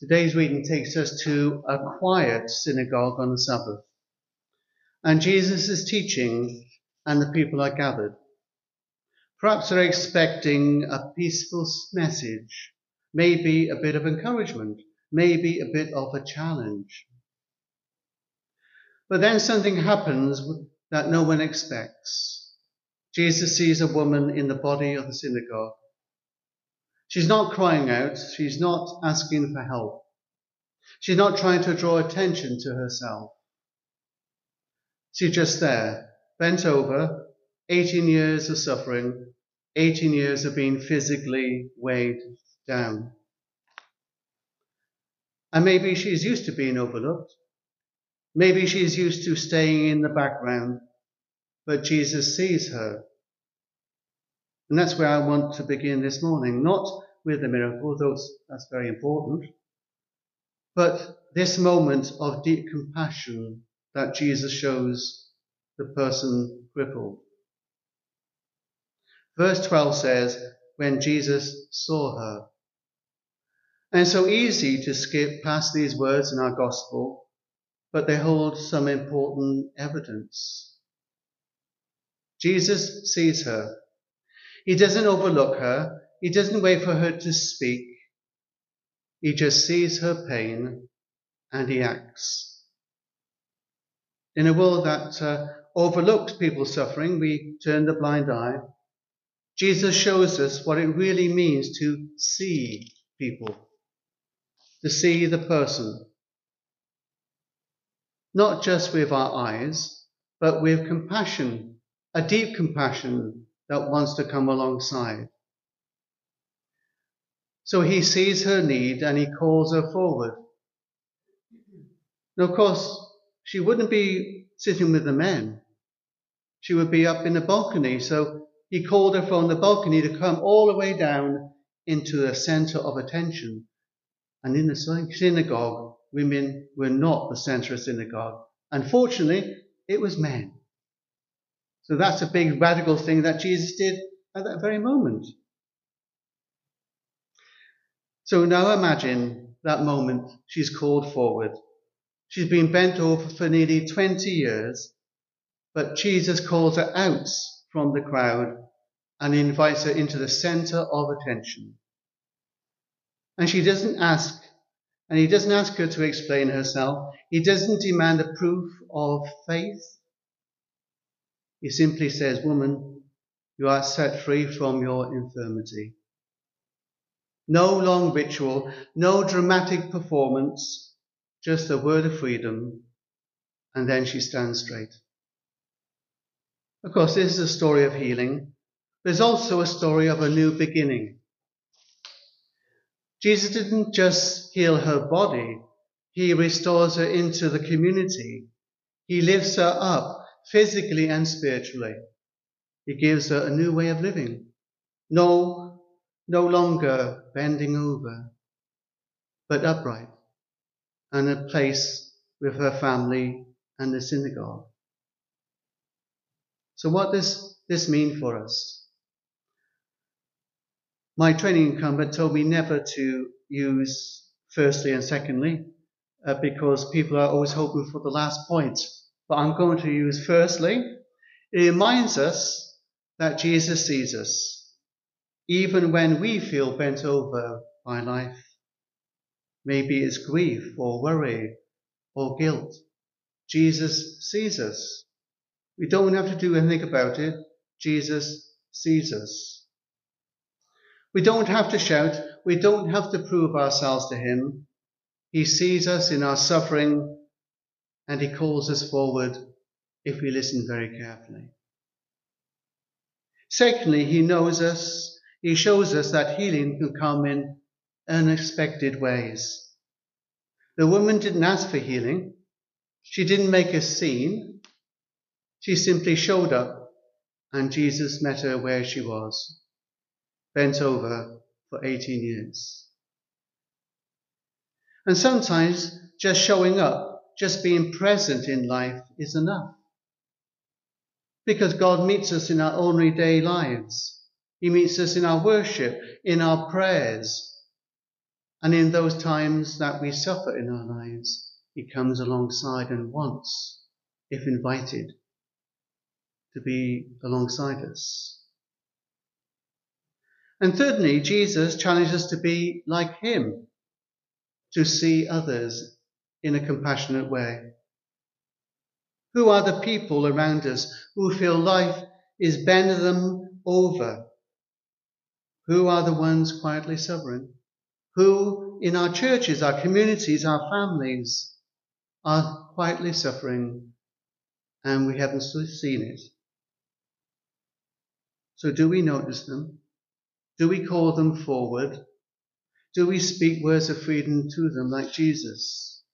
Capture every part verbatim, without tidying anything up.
Today's reading takes us to a quiet synagogue on the Sabbath. And Jesus is teaching and the people are gathered. Perhaps they're expecting a peaceful message, maybe a bit of encouragement, maybe a bit of a challenge. But then something happens that no one expects. Jesus sees a woman in the body of the synagogue. She's not crying out. She's not asking for help. She's not trying to draw attention to herself. She's just there, bent over, eighteen years of suffering, eighteen years of being physically weighed down. And maybe she's used to being overlooked. Maybe she's used to staying in the background, but Jesus sees her. And that's where I want to begin this morning, not with the miracle, though that's very important, but this moment of deep compassion that Jesus shows the person crippled. Verse twelve says, when Jesus saw her. And it's so easy to skip past these words in our gospel, but they hold some important evidence. Jesus sees her. He doesn't overlook her. He doesn't wait for her to speak. He just sees her pain and he acts. In a world that uh, overlooks people's suffering, we turn the blind eye. Jesus shows us what it really means to see people, to see the person. Not just with our eyes, but with compassion, a deep compassion that wants to come alongside. So he sees her need and he calls her forward. Now, of course, she wouldn't be sitting with the men. She would be up in the balcony. So he called her from the balcony to come all the way down into the center of attention. And in the synagogue, women were not the center of synagogue. Unfortunately, it was men. So that's a big radical thing that Jesus did at that very moment. So now imagine that moment she's called forward. She's been bent over for nearly twenty years, but Jesus calls her out from the crowd and invites her into the center of attention. And she doesn't ask, and he doesn't ask her to explain herself. He doesn't demand a proof of faith. He simply says, woman, you are set free from your infirmity. No long ritual, no dramatic performance, just a word of freedom, and then she stands straight. Of course, this is a story of healing. There's also a story of a new beginning. Jesus didn't just heal her body, he restores her into the community. He lifts her up physically and spiritually. He gives her a new way of living. No, no longer bending over, but upright, and a place with her family and the synagogue. So what does this mean for us? My training incumbent told me never to use firstly and secondly, uh, because people are always hoping for the last point. But I'm going to use firstly. It reminds us that Jesus sees us, even when we feel bent over by life. Maybe it's grief or worry or guilt. Jesus sees us. We don't have to do anything about it. Jesus sees us. We don't have to shout. We don't have to prove ourselves to him. He sees us in our suffering and he calls us forward if we listen very carefully. Secondly, he knows us. He shows us that healing can come in unexpected ways. The woman didn't ask for healing. She didn't make a scene. She simply showed up and Jesus met her where she was, bent over for eighteen years. And sometimes just showing up, just being present in life is enough. Because God meets us in our ordinary day lives. He meets us in our worship, in our prayers. And in those times that we suffer in our lives, he comes alongside and wants, if invited, to be alongside us. And thirdly, Jesus challenges us to be like him, to see others in a compassionate way. Who are the people around us who feel life is bending them over? Who are the ones quietly suffering? Who in our churches, our communities, our families are quietly suffering and we haven't seen it? So do we notice them? Do we call them forward? Do we speak words of freedom to them like Jesus?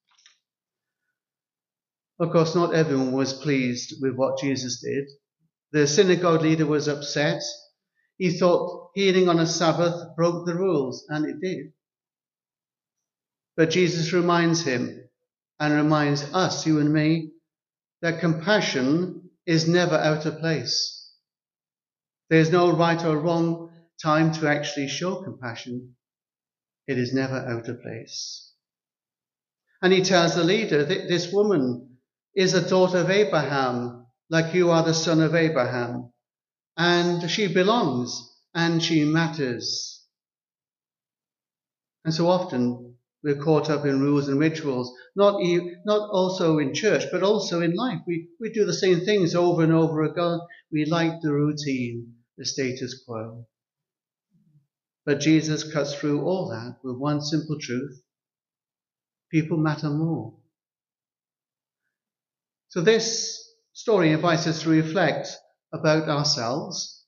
Of course, not everyone was pleased with what Jesus did. The synagogue leader was upset. He thought healing on a Sabbath broke the rules, and it did. But Jesus reminds him and reminds us, you and me, that compassion is never out of place. There's no right or wrong time to actually show compassion. It is never out of place. And he tells the leader that this woman is a daughter of Abraham, like you are the son of Abraham. And she belongs and she matters. And so often we're caught up in rules and rituals, not, e- not also in church, but also in life. We, we do the same things over and over again. We like the routine, the status quo. But Jesus cuts through all that with one simple truth. People matter more. So this story invites us to reflect about ourselves.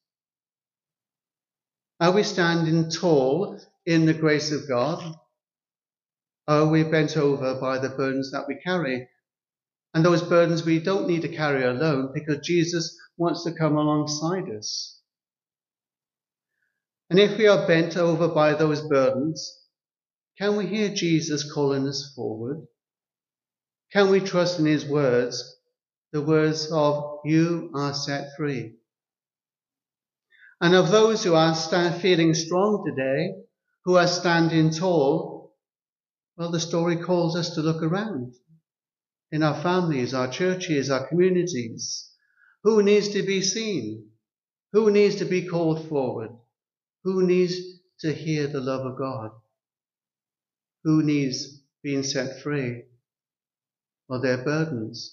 Are we standing tall in the grace of God? Are we bent over by the burdens that we carry? And those burdens we don't need to carry alone because Jesus wants to come alongside us. And if we are bent over by those burdens, can we hear Jesus calling us forward? Can we trust in his words, the words of, you are set free? And of those who are stand, feeling strong today, who are standing tall, well, the story calls us to look around in our families, our churches, our communities. Who needs to be seen? Who needs to be called forward? Who needs to hear the love of God? Who needs being set free of their burdens?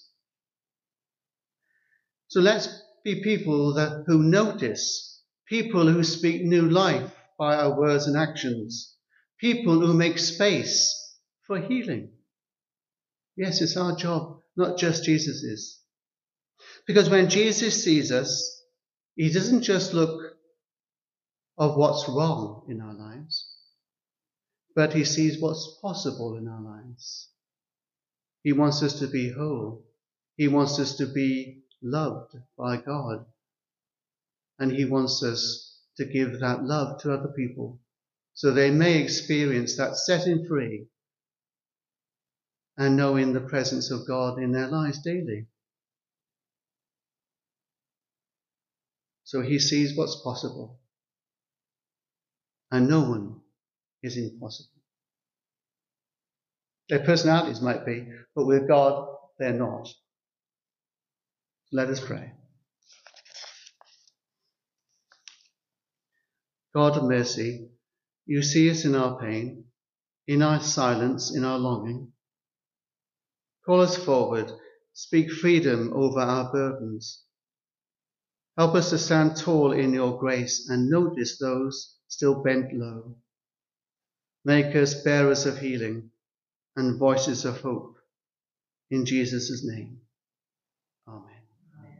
So let's be people that, who notice, people who speak new life by our words and actions, people who make space for healing. Yes, it's our job, not just Jesus's. Because when Jesus sees us, he doesn't just look of what's wrong in our lives, but he sees what's possible in our lives. He wants us to be whole. He wants us to be loved by God. And he wants us to give that love to other people so they may experience that setting free and knowing the presence of God in their lives daily. So he sees what's possible. And no one is impossible. Their personalities might be, but with God, they're not. Let us pray. God of mercy, you see us in our pain, in our silence, in our longing. Call us forward. Speak freedom over our burdens. Help us to stand tall in your grace and notice those still bent low. Make us bearers of healing and voices of hope. In Jesus' name, amen.